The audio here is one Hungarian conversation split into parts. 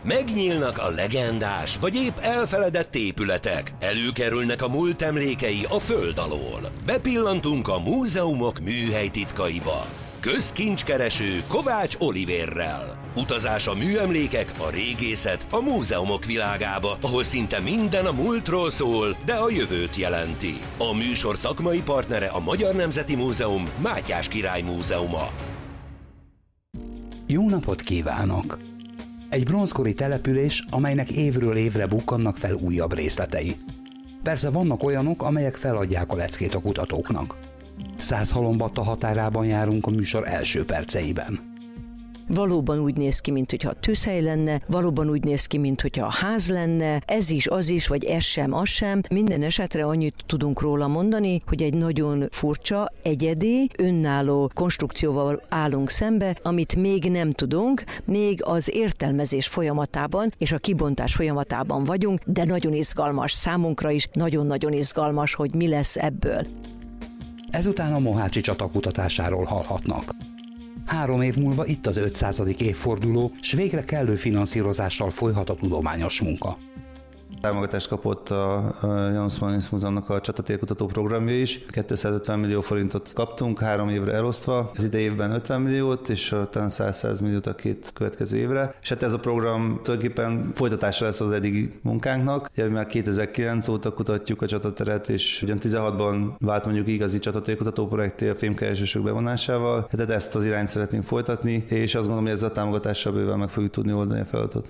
Megnyílnak a legendás, vagy épp elfeledett épületek. Előkerülnek a múlt emlékei a föld alól. Bepillantunk a múzeumok műhely titkaiba. Közkincskereső Kovács Olivérrel. Utazás a műemlékek, a régészet, a múzeumok világába, ahol szinte minden a múltról szól, de a jövőt jelenti. A műsor szakmai partnere a Magyar Nemzeti Múzeum, Mátyás Király Múzeuma. Jó napot kívánok! Egy bronzkori település, amelynek évről évre bukkannak fel újabb részletei. Persze vannak olyanok, amelyek feladják a leckét a kutatóknak. Szászhalombatta határában járunk a műsor első perceiben. Valóban úgy néz ki, mintha tűzhely lenne, valóban úgy néz ki, mintha ház lenne, ez is, az is, vagy ez sem, az sem. Minden esetre annyit tudunk róla mondani, hogy egy nagyon furcsa, egyedi, önálló konstrukcióval állunk szembe, amit még nem tudunk, még az értelmezés folyamatában és a kibontás folyamatában vagyunk, de nagyon izgalmas számunkra is, nagyon-nagyon izgalmas, hogy mi lesz ebből. Ezután a mohácsi csata kutatásáról hallhatnak. 3 év múlva itt az 500. évforduló, s végre kellő finanszírozással folyhat a tudományos munka. Támogatást kapott a János Pannonius Múzeumnak a csatatérkutató programja is. 250 millió forintot kaptunk 3 évre elosztva, az idei évben 50 milliót, és talán 100 milliót a 2 következő évre. És hát ez a program tulajdonképpen folytatása lesz az eddigi munkánknak. Ugye már 2009 óta kutatjuk a csatateret, és ugyan 16-ban vált mondjuk igazi csatatérkutató projekté a fémkeresősök bevonásával. Tehát ezt az irányt szeretnénk folytatni, és azt gondolom, hogy ezzel a támogatással bőven meg fogjuk tudni oldani a feladatot.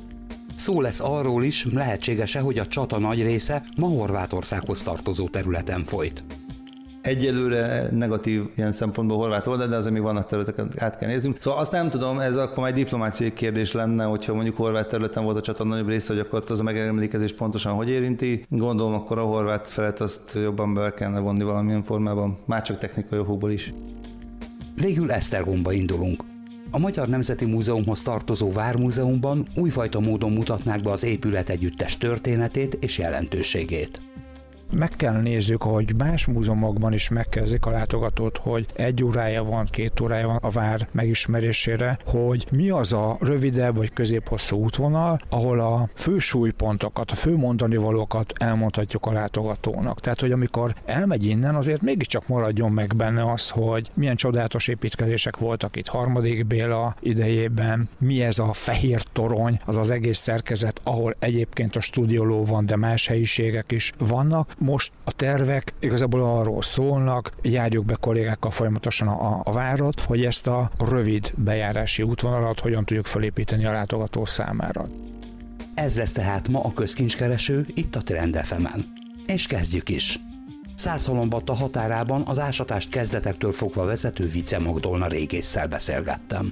Szó lesz arról is, lehetséges-e, hogy a csata nagy része ma Horvátországhoz tartozó területen folyt. Egyelőre negatív ilyen szempontból horvát oldal, de azért még vannak területeket át kell néznünk. Szóval azt nem tudom, ez akkor már egy diplomáciai kérdés lenne, hogyha mondjuk horvát területen volt a csata nagyobb része, hogy akkor az a megemlékezés pontosan hogy érinti. Gondolom akkor a horvát felet azt jobban be kellene vonni valamilyen formában, már csak technikai okokból is. Végül Esztergomba indulunk. A Magyar Nemzeti Múzeumhoz tartozó Vármúzeumban újfajta módon mutatnák be az épület együttes történetét és jelentőségét. Meg kell nézzük, hogy más múzeumokban is megkezdik a látogatót, hogy 1 órája van, 2 órája van a vár megismerésére, hogy mi az a rövidebb vagy középhosszú útvonal, ahol a fő súlypontokat, a fő mondani valókat elmondhatjuk a látogatónak. Tehát, hogy amikor elmegy innen, azért mégiscsak maradjon meg benne az, hogy milyen csodálatos építkezések voltak itt 3. Béla idejében, mi ez a fehér torony, az az egész szerkezet, ahol egyébként a stúdióló van, de más helyiségek is vannak. Most a tervek igazából arról szólnak, járjuk be kollégákkal folyamatosan a várat, hogy ezt a rövid bejárási útvonalat hogyan tudjuk felépíteni a látogató számára. Ez lesz tehát ma a közkincskereső itt a Trend FM-en. És kezdjük is. Szászhalombatta határában az ásatást kezdetektől fogva vezető Vice Magdolna régésszel beszélgettem.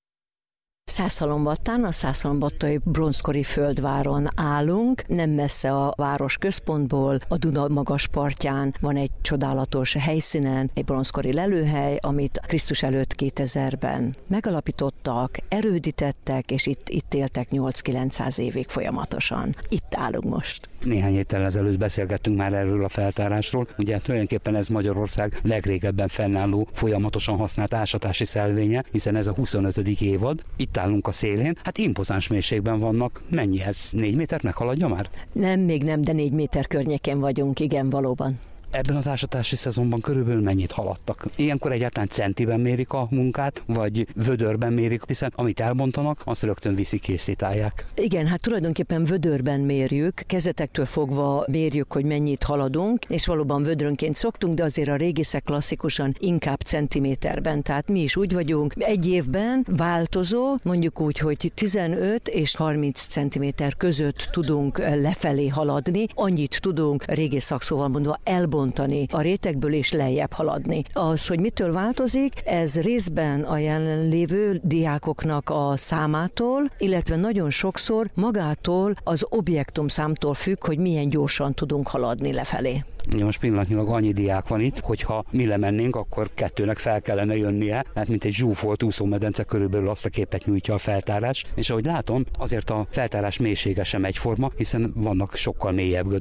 Szászhalombattán, a szászhalombattai bronzkori földváron állunk, nem messze a város központból, a Duna magas partján van egy csodálatos helyszínen, egy bronzkori lelőhely, amit Krisztus előtt 2000-ben megalapítottak, erődítettek, és itt éltek 8-900 évig folyamatosan. Itt állunk most. Néhány héttel ezelőtt beszélgettünk már erről a feltárásról. Ugye tulajdonképpen ez Magyarország legrégebben fennálló, folyamatosan használt ásatási szelvénye, hiszen ez a 25. évad. Itt állunk a szélén. Hát impozáns mélységben vannak. Mennyi ez? 4 métert meghaladja már? Nem, még nem, de 4 méter környékén vagyunk, igen, valóban. Ebben az ásatási szezonban körülbelül mennyit haladtak? Ilyenkor egyáltalán centiben mérik a munkát, vagy vödörben mérik, hiszen amit elbontanak, azt rögtön viszik, készítálják. Igen, hát tulajdonképpen vödörben mérjük, kezetektől fogva mérjük, hogy mennyit haladunk, és valóban vödrönként szoktunk, de azért a régészek klasszikusan inkább centiméterben, tehát mi is úgy vagyunk. Egy évben változó, mondjuk úgy, hogy 15 és 30 centiméter között tudunk lefelé haladni, annyit tudunk régész szakszóval mondva elbontani a rétegből és lejjebb haladni. Az, hogy mitől változik, ez részben a jelenlévő diákoknak a számától, illetve nagyon sokszor magától az objektumszámtól függ, hogy milyen gyorsan tudunk haladni lefelé. Ugye most pillanatnyilag annyi diák van itt, hogyha mi lemennénk, akkor 2-nek fel kellene jönnie, hát mint egy zsúfolt úszómedence körülbelül azt a képet nyújtja a feltárás, és ahogy látom, azért a feltárás mélysége sem egyforma, hiszen vannak sokkal mélyebb gödrök.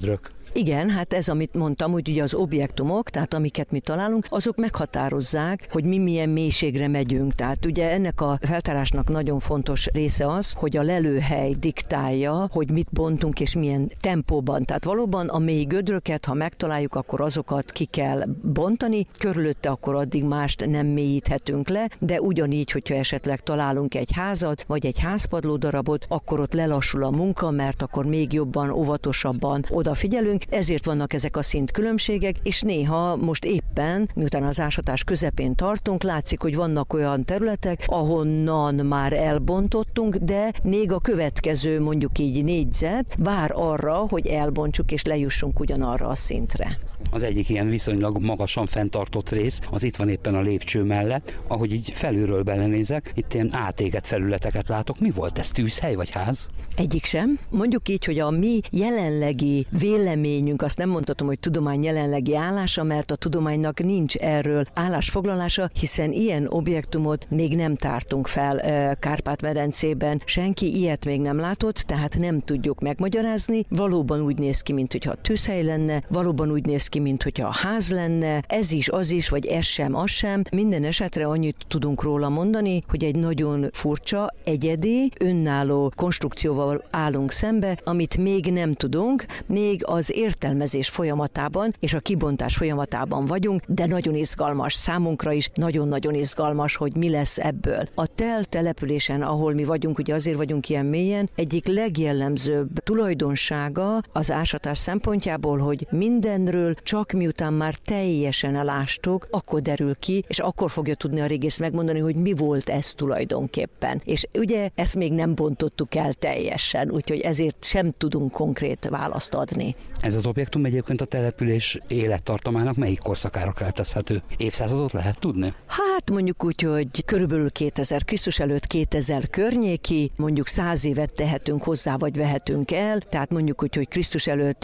Igen, hát ez, amit mondtam, hogy ugye az objektumok, tehát amiket mi találunk, azok meghatározzák, hogy mi milyen mélységre megyünk. Tehát ugye ennek a feltárásnak nagyon fontos része az, hogy a lelőhely diktálja, hogy mit bontunk és milyen tempóban. Tehát valóban a mély gödröket, ha megtaláljuk, akkor azokat ki kell bontani, körülötte akkor addig mást nem mélyíthetünk le, de ugyanígy, hogyha esetleg találunk egy házat, vagy egy házpadló darabot, akkor ott lelassul a munka, mert akkor még jobban, óvatosabban odafigyelünk, ezért vannak ezek a szintkülönbségek, és néha most éppen, miután az ásatás közepén tartunk, látszik, hogy vannak olyan területek, ahonnan már elbontottunk, de még a következő, mondjuk így négyzet vár arra, hogy elbontsuk és lejussunk ugyanarra a szintre. Az egyik ilyen viszonylag magasan fenntartott rész, az itt van éppen a lépcső mellett, ahogy így felülről belenézek, itt ilyen átégett felületeket látok. Mi volt ez, tűzhely vagy ház? Egyik sem. Mondjuk így, hogy a mi jelenlegi véleményünk, azt nem mondhatom, hogy tudomány jelenlegi állása, mert a tudománynak nincs erről állásfoglalása, hiszen ilyen objektumot még nem tártunk fel Kárpát-medencében. Senki ilyet még nem látott, tehát nem tudjuk megmagyarázni. Valóban úgy néz ki, mintha tűzhely lenne, valóban úgy néz ki, mintha ház lenne, ez is, az is, vagy ez sem, az sem. Minden esetre annyit tudunk róla mondani, hogy egy nagyon furcsa, egyedi, önálló konstrukcióval állunk szembe, amit még nem tudunk, még az értelmezés folyamatában és a kibontás folyamatában vagyunk, de nagyon izgalmas számunkra is, nagyon-nagyon izgalmas, hogy mi lesz ebből. A településen, ahol mi vagyunk, ugye azért vagyunk ilyen mélyen, egyik legjellemzőbb tulajdonsága az ásatás szempontjából, hogy mindenről csak miután már teljesen elástuk, akkor derül ki, és akkor fogja tudni a régész megmondani, hogy mi volt ez tulajdonképpen. És ugye ezt még nem bontottuk el teljesen, úgyhogy ezért sem tudunk konkrét választ adni. Ez az objektum egyébként a település élettartamának melyik korszakára keltezhető? Évszázadot lehet tudni? Hát mondjuk úgy, hogy körülbelül 2000 Krisztus előtt 2000 környéki, mondjuk 100 évet tehetünk hozzá, vagy vehetünk el, tehát mondjuk úgy, hogy Krisztus előtt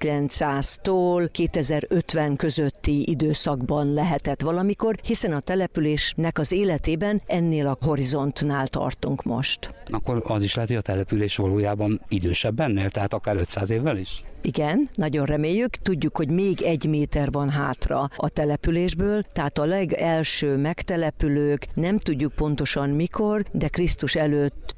1900-tól 2050 közötti időszakban lehetett valamikor, hiszen a településnek az életében ennél a horizontnál tartunk most. Akkor az is lehet, hogy a település valójában idősebb ennél, tehát akár 500 évvel is? Igen, nagyon reméljük. Tudjuk, hogy még 1 méter van hátra a településből, tehát a legelső megtelepülők, nem tudjuk pontosan mikor, de Krisztus előtt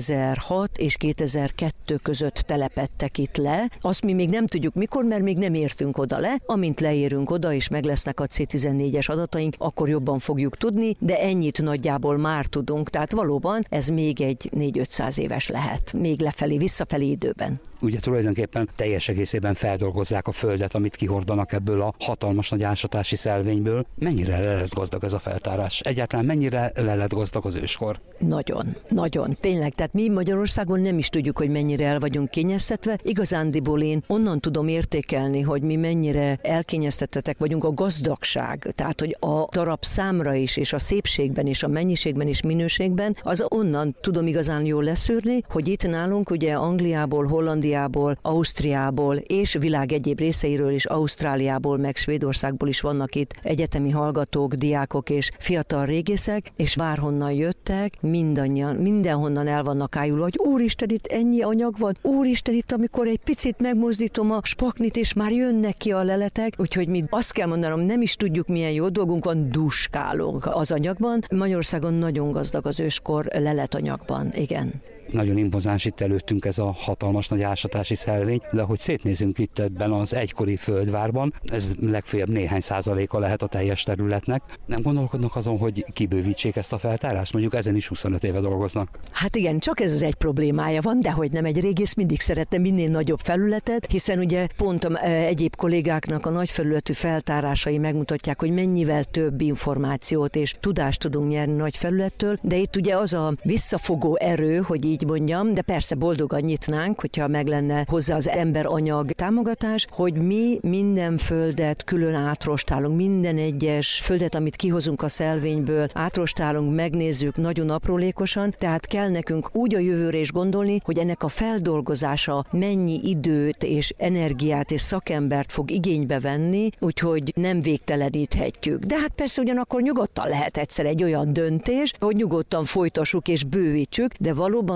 2006 és 2002 között telepedtek itt le. Azt mi még nem tudjuk mikor, mert még nem értünk oda le. Amint leérünk oda, és meg lesznek a C14-es adataink, akkor jobban fogjuk tudni, de ennyit nagyjából már tudunk, tehát valóban ez még egy 400-500 éves lehet, még lefelé, visszafelé időben. Ugye tulajdonképpen teljes egészében feldolgozzák a földet, amit kihordanak ebből a hatalmas nagy ásatási szelvényből. Mennyire le lett gazdag ez a feltárás? Egyáltalán mennyire le lett gazdag az őskor? Nagyon, nagyon. Tényleg, tehát mi Magyarországon nem is tudjuk, hogy mennyire el vagyunk kényeztetve. Igazándiból én onnan tudom értékelni, hogy mi mennyire elkényeztetettek vagyunk a gazdagság. Tehát, hogy a darab számra is, és a szépségben, és a mennyiségben, és minőségben, az onnan tudom igazán jól leszűrni, hogy itt nálunk ugye Angliából, Hollandiából, Ausztriából és világ egyéb részeiről is, Ausztráliából, meg Svédországból is vannak itt egyetemi hallgatók, diákok és fiatal régészek, és bárhonnan jöttek, mindannyian, mindenhonnan el vannak ájulva, hogy úristen, itt ennyi anyag van, úristen, itt amikor egy picit megmozdítom a spaknit, és már jönnek ki a leletek, úgyhogy mi azt kell mondanom, nem is tudjuk, milyen jó dolgunk van, duskálunk az anyagban. Magyarországon nagyon gazdag az őskor leletanyagban, igen. Nagyon impozáns itt előttünk ez a hatalmas nagy ásatási szelvény, de ahogy szétnézünk itt ebben az egykori földvárban, ez legfeljebb néhány százaléka lehet a teljes területnek. Nem gondolkodnak azon, hogy kibővítsék ezt a feltárást? Mondjuk ezen is 25 éve dolgoznak. Hát igen, csak ez az egy problémája van, de hogy nem, egy régész mindig szeretne minél nagyobb felületet, hiszen ugye pont egyéb kollégáknak a nagy felületű feltárásai megmutatják, hogy mennyivel több információt és tudást tudunk nyerni nagy felülettől, de itt ugye az a visszafogó erő, hogy így mondjam, de persze boldogan nyitnánk, hogyha meg lenne hozzá az emberanyag támogatás, hogy mi minden földet külön átrostálunk, minden egyes földet, amit kihozunk a szelvényből, átrostálunk, megnézzük nagyon aprólékosan, tehát kell nekünk úgy a jövőre is gondolni, hogy ennek a feldolgozása mennyi időt és energiát és szakembert fog igénybe venni, úgyhogy nem végteleníthetjük. De hát persze ugyanakkor nyugodtan lehet egyszer egy olyan döntés, hogy nyugodtan folytassuk és bővítsük, de valóban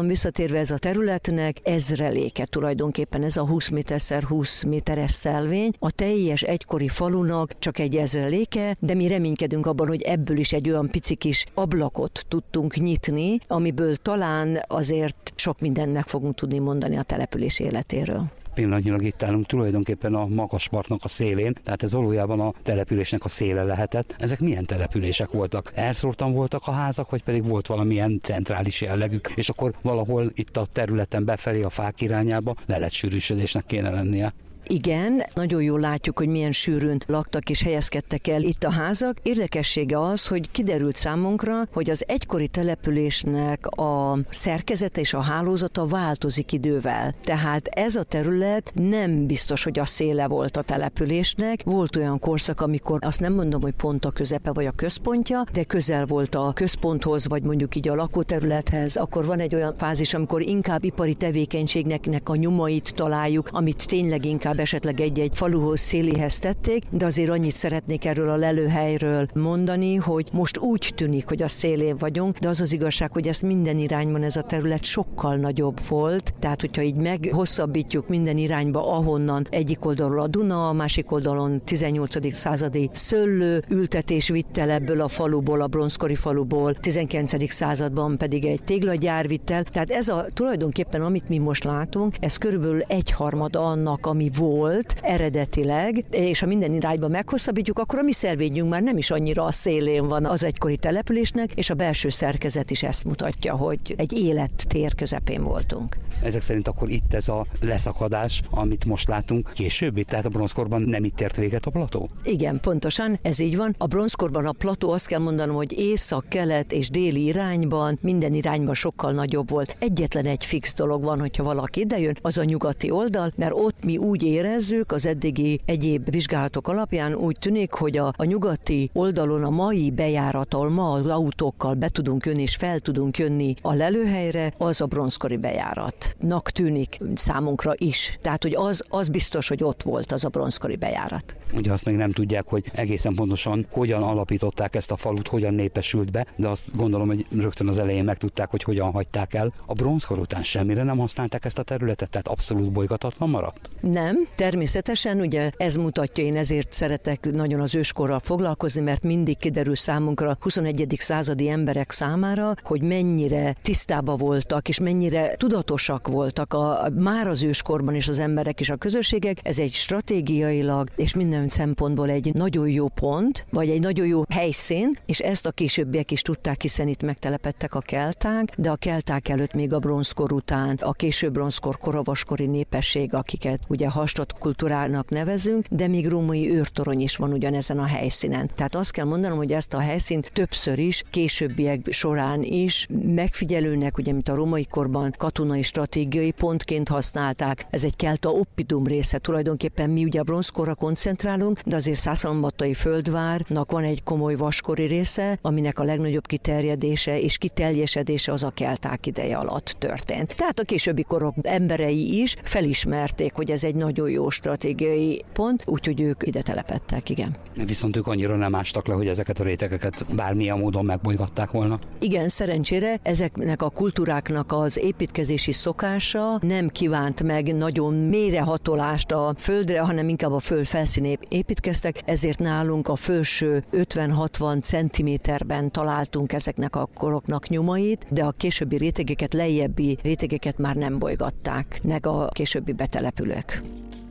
visszatérve ez a területnek ezreléke tulajdonképpen ez a 20 méter 20 méteres szelvény, a teljes egykori falunak csak egy ezreléke, de mi reménykedünk abban, hogy ebből is egy olyan pici kis ablakot tudtunk nyitni, amiből talán azért sok mindent meg fogunk tudni mondani a település életéről. Pillanatnyilag itt állunk tulajdonképpen a Magaspartnak a szélén, tehát ez valójában a településnek a széle lehetett. Ezek milyen települések voltak? Elszórtan voltak a házak, vagy pedig volt valamilyen centrális jellegük, és akkor valahol itt a területen befelé a fák irányába leletsűrűsödésnek kéne lennie? Igen, nagyon jól látjuk, hogy milyen sűrűn laktak és helyezkedtek el itt a házak. Érdekessége az, hogy kiderült számunkra, hogy az egykori településnek a szerkezete és a hálózata változik idővel. Tehát ez a terület nem biztos, hogy a széle volt a településnek. Volt olyan korszak, amikor azt nem mondom, hogy pont a közepe vagy a központja, de közel volt a központhoz, vagy mondjuk így a lakóterülethez. Akkor van egy olyan fázis, amikor inkább ipari tevékenységnek a nyomait találjuk, amit tényleg inkább esetleg egy-egy faluhoz, széléhez tették, de azért annyit szeretnék erről a lelőhelyről mondani, hogy most úgy tűnik, hogy a szélén vagyunk, de az az igazság, hogy ezt minden irányban ez a terület sokkal nagyobb volt, tehát hogyha így meghosszabbítjuk minden irányba, ahonnan egyik oldalról a Duna, a másik oldalon 18. századi szőlő ültetés vitt el ebből a faluból, a bronzkori faluból, 19. században pedig egy téglagyár vitt el, tehát ez a tulajdonképpen, amit mi most látunk, ez körülbelül 1/3 annak, ami volt eredetileg, és ha minden irányba meghosszabbítjuk, akkor a mi szervényünk már nem is annyira a szélén van az egykori településnek, és a belső szerkezet is ezt mutatja, hogy egy élettér közepén voltunk. Ezek szerint akkor itt ez a leszakadás, amit most látunk, később, tehát a bronzkorban nem itt ért véget a plató? Igen, pontosan, ez így van. A bronzkorban a plató, azt kell mondanom, hogy észak, kelet és déli irányban, minden irányban sokkal nagyobb volt. Egyetlen egy fix dolog van, hogyha valaki idejön, az a nyugati oldal, mert ott mi úgy érezzük, az eddigi egyéb vizsgálatok alapján úgy tűnik, hogy a nyugati oldalon a mai bejáraton, ma az autókkal be tudunk jönni és fel tudunk jönni a lelőhelyre, az a bronzkori bejáratnak tűnik számunkra is. Tehát, hogy az biztos, hogy ott volt az a bronzkori bejárat. Ugye azt még nem tudják, hogy egészen pontosan hogyan alapították ezt a falut, hogyan népesült be, de azt gondolom, hogy rögtön az elején megtudták, hogy hogyan hagyták el. A bronzkor után semmire nem használták ezt a területet, tehát abszolút bolygatatlan maradt? Nem, természetesen, ugye ez mutatja, én ezért szeretek nagyon az őskorral foglalkozni, mert mindig kiderül számunkra 21. századi emberek számára, hogy mennyire tisztában voltak, és mennyire tudatosak voltak már az őskorban is az emberek és a közösségek. Ez egy stratégiailag és minden szempontból egy nagyon jó pont, vagy egy nagyon jó helyszín, és ezt a későbbiek is tudták, hiszen itt megtelepedtek a kelták, de a kelták előtt még a bronzkor után a késő bronzkor, koravaskori népesség, akiket ugye hastott kultúrának nevezünk, de még római őrtorony is van ugyanezen a helyszínen. Tehát azt kell mondanom, hogy ezt a helyszínt többször is, későbbiek során is megfigyelőnek, ugye mint a római korban katonai stratégiai pontként használták. Ez egy kelta oppidum része, tulajdonképpen mi ugye a bronzkorra koncentrálunk, de azért Szászhalombattai földvárnak van egy komoly vaskori része, aminek a legnagyobb kiterjedése és kiteljesedése az a kelták ideje alatt történt. Tehát a későbbi korok emberei is felismerték, hogy ez egy nagyon jó stratégiai pont, úgyhogy ők ide telepedtek, igen. Viszont ők annyira nem ástak le, hogy ezeket a rétegeket bármilyen módon megbolygatták volna? Igen, szerencsére ezeknek a kultúráknak az építkezési szokása nem kívánt meg nagyon mélyrehatolást a földre, hanem inkább a föld felszínén építkeztek, ezért nálunk a felső 50-60 centiméterben találtunk ezeknek a koroknak nyomait, de a későbbi rétegeket, lejjebbi rétegeket már nem bolygatták meg a későbbi betelepülők.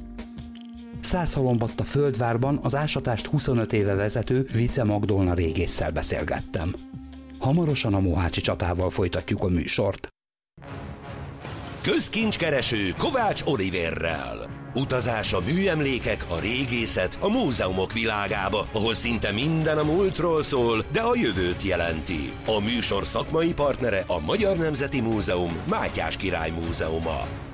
Szászhalombatta földvárban az ásatást 25 éve vezető Vice Magdolna régésszel beszélgettem. Hamarosan a mohácsi csatával folytatjuk a műsort. Közkincskereső Kovács Oliverrel. Utazás a műemlékek, a régészet, a múzeumok világába, ahol szinte minden a múltról szól, de a jövőt jelenti. A műsor szakmai partnere a Magyar Nemzeti Múzeum, Mátyás Király Múzeuma.